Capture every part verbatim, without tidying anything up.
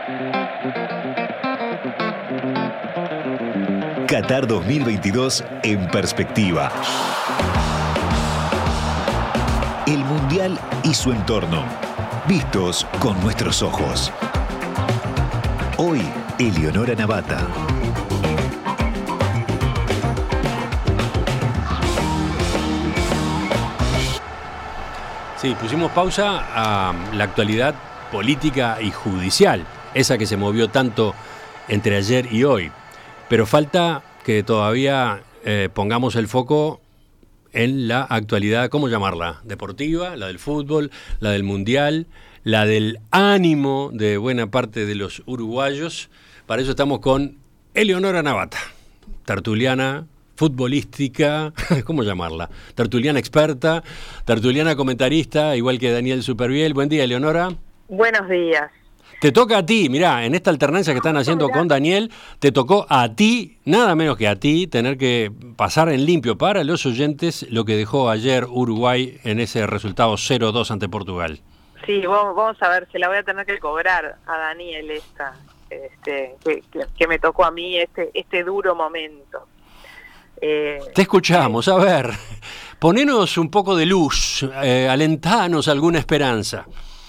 Qatar dos mil veintidós en perspectiva. El Mundial y su entorno, vistos con nuestros ojos. Hoy, Eleonora Navata. Sí, pusimos pausa a la actualidad política y judicial, esa que se movió tanto entre ayer y hoy. Pero falta que todavía eh, pongamos el foco en la actualidad, ¿cómo llamarla? Deportiva, la del fútbol, la del mundial, la del ánimo de buena parte de los uruguayos. Para eso estamos con Eleonora Navata, tertuliana, futbolística, ¿cómo llamarla? Tertuliana experta, tertuliana comentarista, igual que Daniel Superviel. Buen día, Eleonora. Buenos días. Te toca a ti, mirá, en esta alternancia que están haciendo con Daniel, te tocó a ti, nada menos que a ti, tener que pasar en limpio para los oyentes lo que dejó ayer Uruguay en ese resultado cero dos ante Portugal. Sí, vamos, vamos a ver, se la voy a tener que cobrar a Daniel esta, este, que, que, que me tocó a mí este, este duro momento. Eh, te escuchamos, a ver, ponenos un poco de luz, eh, alentanos alguna esperanza.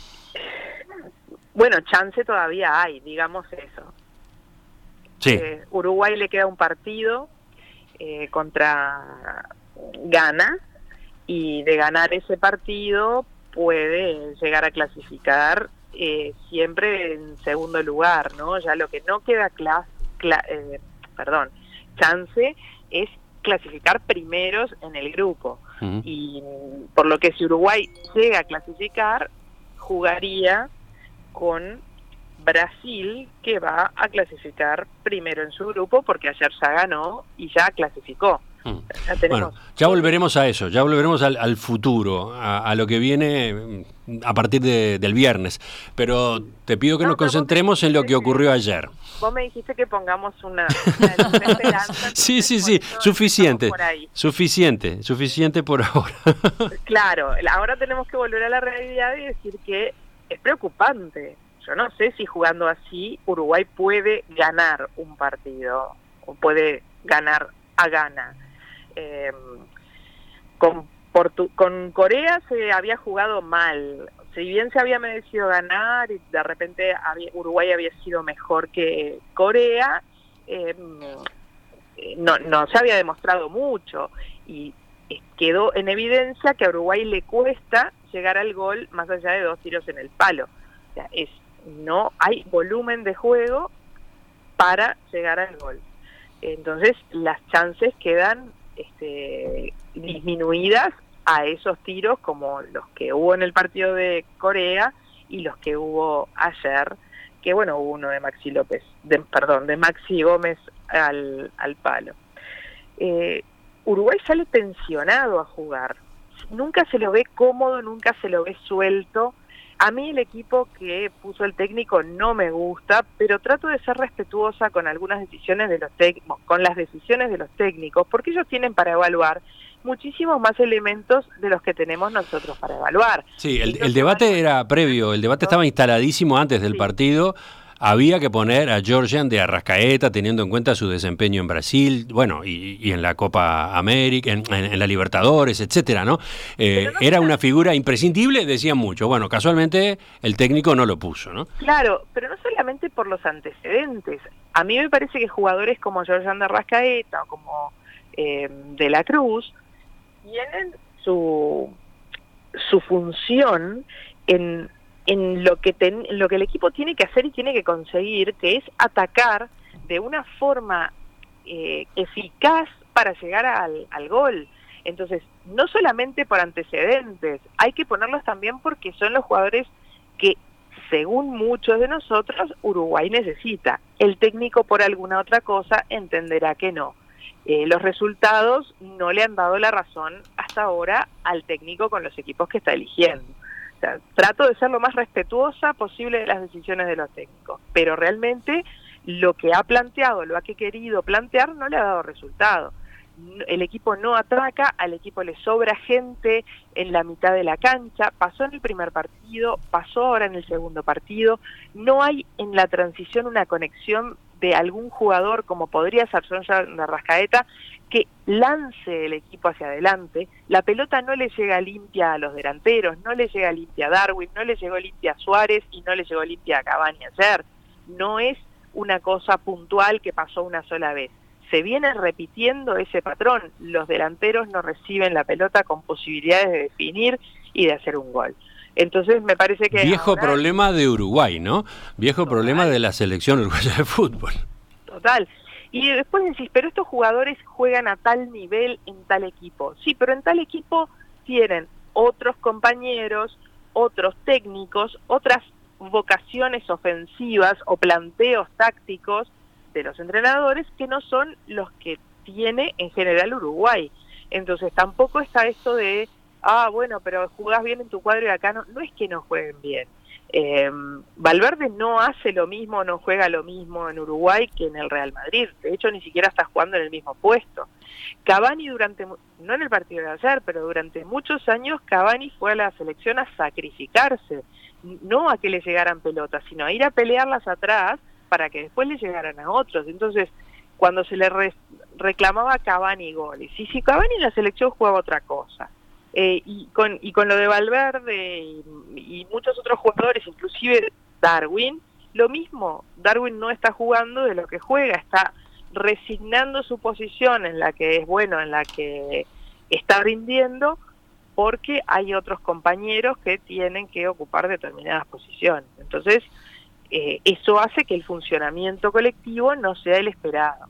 Bueno, chance todavía hay, digamos eso. Sí. Eh, Uruguay le queda un partido eh, contra Ghana, y de ganar ese partido puede llegar a clasificar eh, siempre en segundo lugar, ¿no? Ya lo que no queda clas, cla, eh, perdón, chance es clasificar primeros en el grupo. Uh-huh. Y por lo que si Uruguay llega a clasificar, jugaría con Brasil, que va a clasificar primero en su grupo, porque ayer ya ganó y ya clasificó. Mm. Ya tenemos... Bueno, ya volveremos a eso, ya volveremos al, al futuro, a, a lo que viene a partir de, del viernes. Pero te pido que no, nos concentremos en lo que ocurrió ayer. Vos me dijiste que pongamos una, una, una esperanza. Sí, sí, sí, suficiente, suficiente, suficiente por ahora. Claro, ahora tenemos que volver a la realidad y decir que es preocupante. Yo no sé si jugando así Uruguay puede ganar un partido o puede ganar a Ghana. Eh, con, Portu- con Corea se había jugado mal. Si bien se había merecido ganar y de repente había, Uruguay había sido mejor que Corea, eh, no, no se había demostrado mucho y quedó en evidencia que a Uruguay le cuesta llegar al gol más allá de dos tiros en el palo. O sea, es, no hay volumen de juego para llegar al gol. Entonces las chances quedan este, disminuidas a esos tiros como los que hubo en el partido de Corea y los que hubo ayer, que bueno, hubo uno de Maxi López, de, perdón, de Maxi Gómez al, al palo. Eh, Uruguay sale tensionado a jugar. Nunca se lo ve cómodo, nunca se lo ve suelto. A mí el equipo que puso el técnico no me gusta, pero trato de ser respetuosa con algunas decisiones de los técnicos, con las decisiones de los técnicos, porque ellos tienen para evaluar muchísimos más elementos de los que tenemos nosotros para evaluar. Sí, el, el debate era previo, el debate estaba instaladísimo antes del sí. partido. Había que poner a Georgian de Arrascaeta, teniendo en cuenta su desempeño en Brasil, bueno, y, y en la Copa América, en, en, en la Libertadores, etcétera, ¿no? Eh, no era una figura imprescindible, decían mucho. Bueno, casualmente el técnico no lo puso, ¿no? Claro, pero no solamente por los antecedentes. A mí me parece que jugadores como Georgian de Arrascaeta o como eh, De la Cruz tienen su, su función en... en lo que ten, en lo que el equipo tiene que hacer y tiene que conseguir, que es atacar de una forma eh, eficaz para llegar al, al gol. Entonces, no solamente por antecedentes, hay que ponerlos también porque son los jugadores que, según muchos de nosotros, Uruguay necesita. El técnico, por alguna otra cosa, entenderá que no. Eh, los resultados no le han dado la razón hasta ahora al técnico con los equipos que está eligiendo. O sea, trato de ser lo más respetuosa posible de las decisiones de los técnicos, pero realmente lo que ha planteado, lo que ha querido plantear, no le ha dado resultado. el equipo no ataca, al equipo le sobra gente en la mitad de la cancha, pasó en el primer partido, pasó ahora en el segundo partido, no hay en la transición una conexión de algún jugador, como podría ser Son Rascaeta, que lance el equipo hacia adelante. La pelota no le llega limpia a los delanteros, no le llega limpia a Darwin, no le llegó limpia a Suárez y no le llegó limpia a Cavani ayer. No es una cosa puntual que pasó una sola vez. Se viene repitiendo ese patrón. Los delanteros no reciben la pelota con posibilidades de definir y de hacer un gol. Entonces me parece que... Viejo ahora... problema de Uruguay, ¿no? Viejo Total. problema de la selección uruguaya de fútbol. Total. Y después decís, pero estos jugadores juegan a tal nivel en tal equipo. Sí, pero en tal equipo tienen otros compañeros, otros técnicos, otras vocaciones ofensivas o planteos tácticos de los entrenadores que no son los que tiene en general Uruguay. Entonces tampoco está esto de, ah, bueno, pero jugás bien en tu cuadro y acá no. No es que no jueguen bien. Eh, Valverde no hace lo mismo, no juega lo mismo en Uruguay que en el Real Madrid. De hecho, ni siquiera está jugando en el mismo puesto. Cavani durante, no en el partido de ayer, pero durante muchos años Cavani fue a la selección a sacrificarse, no a que le llegaran pelotas, sino a ir a pelearlas atrás para que después le llegaran a otros. Entonces, cuando se le re reclamaba a Cavani goles, y si Cavani en la selección jugaba otra cosa, eh, y, con, y con lo de Valverde y, y muchos otros jugadores, inclusive Darwin, lo mismo, Darwin no está jugando de lo que juega, está resignando su posición en la que es bueno, en la que está rindiendo, porque hay otros compañeros que tienen que ocupar determinadas posiciones. Entonces, Eh, eso hace que el funcionamiento colectivo no sea el esperado.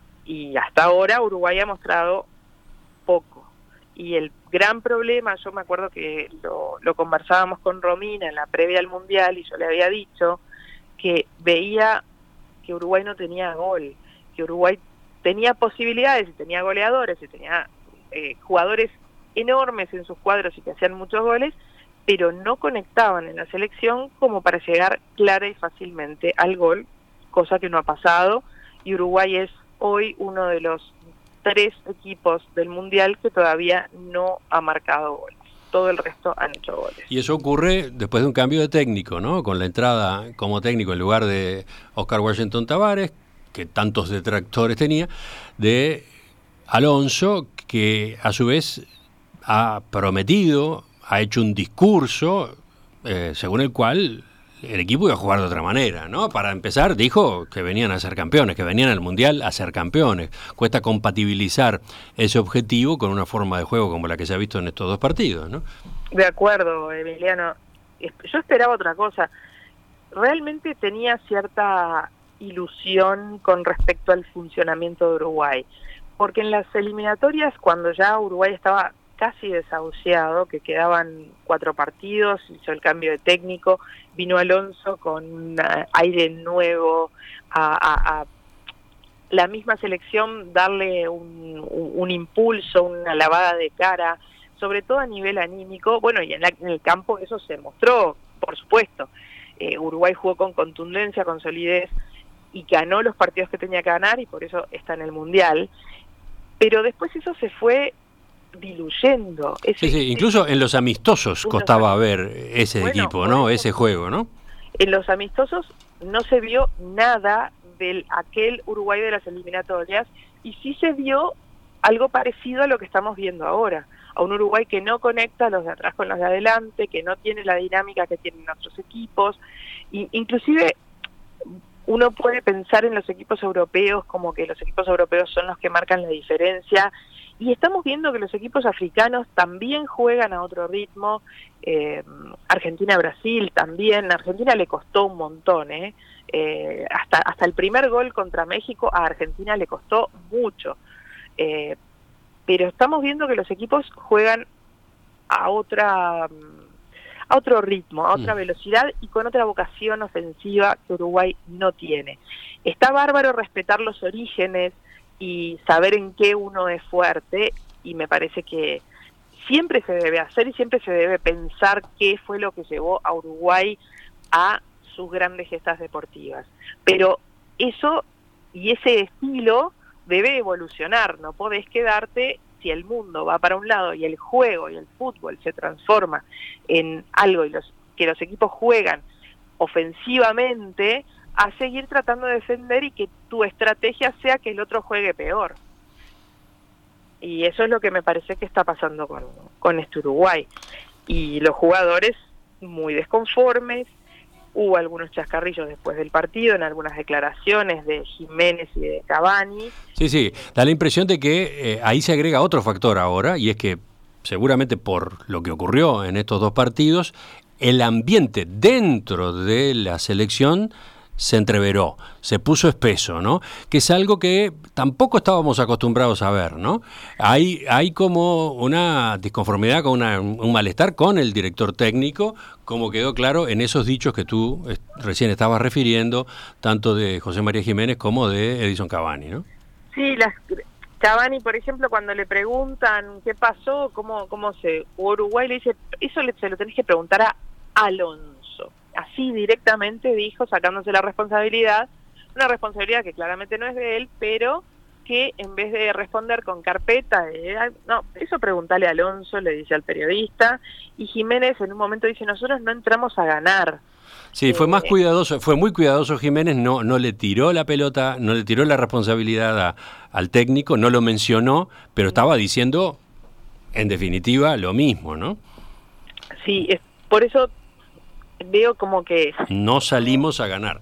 Y hasta ahora Uruguay ha mostrado poco. Y el gran problema, yo me acuerdo que lo, lo conversábamos con Romina en la previa al Mundial y yo le había dicho que veía que Uruguay no tenía gol, que Uruguay tenía posibilidades y tenía goleadores y tenía eh, jugadores enormes en sus cuadros y que hacían muchos goles, pero no conectaban en la selección como para llegar clara y fácilmente al gol, cosa que no ha pasado, y Uruguay es hoy uno de los tres equipos del Mundial que todavía no ha marcado goles. Todo el resto han hecho goles. Y eso ocurre después de un cambio de técnico, ¿no? Con la entrada como técnico en lugar de Oscar Washington Tabárez, que tantos detractores tenía, de Alonso, que a su vez ha prometido, ha hecho un discurso eh, según el cual el equipo iba a jugar de otra manera, ¿no? Para empezar, dijo que venían a ser campeones, que venían al Mundial a ser campeones. Cuesta compatibilizar ese objetivo con una forma de juego como la que se ha visto en estos dos partidos, ¿no? De acuerdo, Emiliano. Yo esperaba otra cosa. Realmente tenía cierta ilusión con respecto al funcionamiento de Uruguay, porque en las eliminatorias, cuando ya Uruguay estaba casi desahuciado, que quedaban cuatro partidos, hizo el cambio de técnico, vino Alonso con un aire nuevo a, a, a la misma selección, darle un, un, un impulso, una lavada de cara, sobre todo a nivel anímico. Bueno, y en, la, en el campo eso se mostró, por supuesto. Eh, Uruguay jugó con contundencia, con solidez, y ganó los partidos que tenía que ganar, y por eso está en el Mundial. Pero después eso se fue diluyendo. Ese, sí, sí, incluso en los amistosos costaba ver ese bueno, equipo, ¿no? Ese juego, ¿no? En los amistosos no se vio nada de aquel Uruguay de las eliminatorias, y sí se vio algo parecido a lo que estamos viendo ahora, a un Uruguay que no conecta a los de atrás con los de adelante, que no tiene la dinámica que tienen otros equipos, y inclusive uno puede pensar en los equipos europeos como que los equipos europeos son los que marcan la diferencia, y estamos viendo que los equipos africanos también juegan a otro ritmo. eh, Argentina-Brasil también. A Argentina le costó un montón, ¿eh? Eh, hasta, hasta el primer gol contra México a Argentina le costó mucho. Eh, pero estamos viendo que los equipos juegan a otra a otro ritmo, a otra mm. velocidad y con otra vocación ofensiva que Uruguay no tiene. Está bárbaro respetar los orígenes y saber en qué uno es fuerte, y me parece que siempre se debe hacer y siempre se debe pensar qué fue lo que llevó a Uruguay a sus grandes gestas deportivas. Pero eso y ese estilo debe evolucionar, no podés quedarte, si el mundo va para un lado y el juego y el fútbol se transforma en algo y los que los equipos juegan ofensivamente, a seguir tratando de defender y que tu estrategia sea que el otro juegue peor. Y eso es lo que me parece que está pasando con, con este Uruguay. Y los jugadores muy desconformes. Hubo algunos chascarrillos después del partido en algunas declaraciones de Jiménez y de Cavani. Sí, sí, da la impresión de que eh, ahí se agrega otro factor ahora, y es que seguramente por lo que ocurrió en estos dos partidos, el ambiente dentro de la selección se entreveró, se puso espeso, ¿no? Que es algo que tampoco estábamos acostumbrados a ver, ¿no? Hay, hay como una disconformidad, con una, un malestar con el director técnico, como quedó claro en esos dichos que tú eh, recién estabas refiriendo, tanto de José María Jiménez como de Edison Cavani, ¿no? Sí, las, Cavani, por ejemplo, cuando le preguntan qué pasó, cómo, cómo se jugó Uruguay, le dice, eso le, se lo tenés que preguntar a Alonso. Así directamente dijo, sacándose la responsabilidad, una responsabilidad que claramente no es de él, pero que en vez de responder con carpeta, de, no, eso preguntale a Alonso, le dice al periodista, y Jiménez en un momento dice, nosotros no entramos a ganar. Sí, fue más cuidadoso, fue muy cuidadoso Jiménez, no, no le tiró la pelota, no le tiró la responsabilidad a, al técnico, no lo mencionó, pero estaba diciendo, en definitiva, lo mismo, ¿no? Sí, es, por eso veo como que... No salimos a ganar.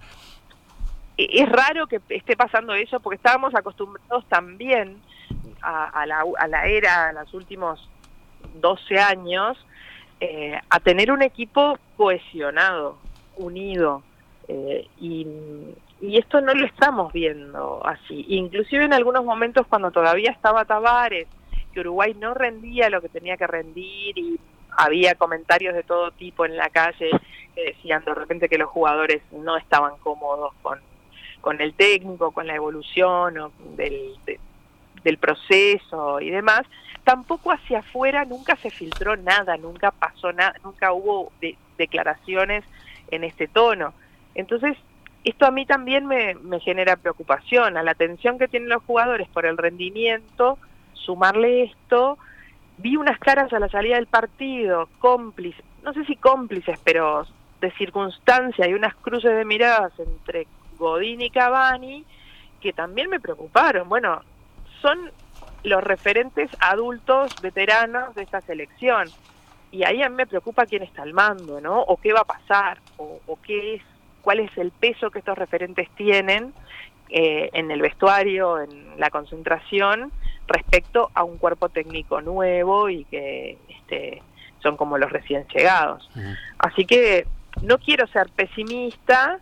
Es raro que esté pasando eso, porque estábamos acostumbrados también a, a, la, a la era, a los últimos doce años, eh, a tener un equipo cohesionado, unido, eh, y, y esto no lo estamos viendo así. Inclusive en algunos momentos cuando todavía estaba Tavares, que Uruguay no rendía lo que tenía que rendir y había comentarios de todo tipo en la calle que decían de repente que los jugadores no estaban cómodos con, con el técnico, con la evolución o del, de, del proceso y demás. Tampoco hacia afuera nunca se filtró nada, nunca pasó nada, nunca hubo de, declaraciones en este tono. Entonces, esto a mí también me, me genera preocupación, a la tensión que tienen los jugadores por el rendimiento, sumarle esto. Vi unas caras a la salida del partido, cómplices, no sé si cómplices, pero de circunstancia, y unas cruces de miradas entre Godín y Cavani, que también me preocuparon. Bueno, son los referentes adultos, veteranos de esta selección, y ahí a mí me preocupa quién está al mando, ¿no? O qué va a pasar, o, o qué es, cuál es el peso que estos referentes tienen eh, en el vestuario, en la concentración, respecto a un cuerpo técnico nuevo y que este, son como los recién llegados. Uh-huh. Así que no quiero ser pesimista,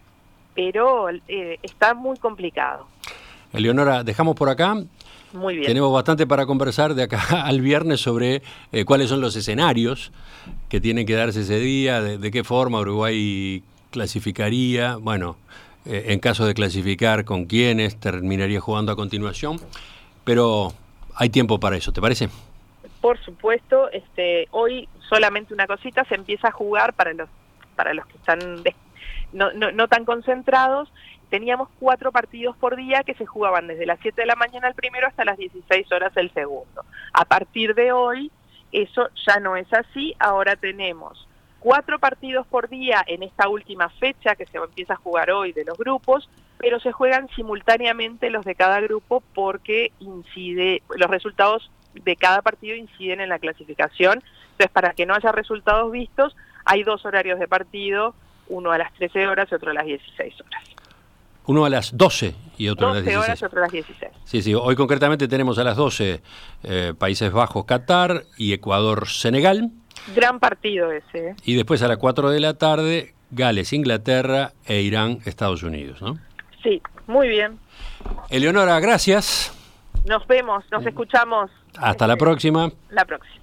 pero eh, está muy complicado. Eleonora, dejamos por acá. Muy bien. Tenemos bastante para conversar de acá al viernes sobre eh, cuáles son los escenarios que tienen que darse ese día, de, de qué forma Uruguay clasificaría, bueno, eh, en caso de clasificar, con quiénes terminaría jugando a continuación. Pero hay tiempo para eso, ¿te parece? Por supuesto, este, hoy solamente una cosita, se empieza a jugar para los para los que están de, no, no, no tan concentrados. Teníamos cuatro partidos por día que se jugaban desde las siete de la mañana el primero hasta las dieciséis horas el segundo. A partir de hoy, eso ya no es así. Ahora tenemos cuatro partidos por día en esta última fecha que se empieza a jugar hoy de los grupos, pero se juegan simultáneamente los de cada grupo porque incide, los resultados de cada partido inciden en la clasificación. Entonces, para que no haya resultados vistos, hay dos horarios de partido, uno a las trece horas y otro a las dieciséis horas. Uno a las doce y otro a las dieciséis. doce horas y otro a las dieciséis. Sí, sí, hoy concretamente tenemos a las doce eh, Países Bajos, Qatar y Ecuador, Senegal. Gran partido ese. ¿eh? Y después a las cuatro de la tarde, Gales, Inglaterra e Irán, Estados Unidos, ¿no? Sí, muy bien. Eleonora, gracias. Nos vemos, nos escuchamos. Hasta la próxima. La próxima.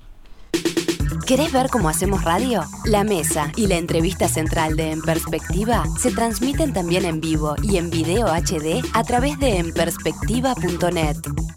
¿Querés ver cómo hacemos radio? La mesa y la entrevista central de En Perspectiva se transmiten también en vivo y en video H D a través de en perspectiva punto net.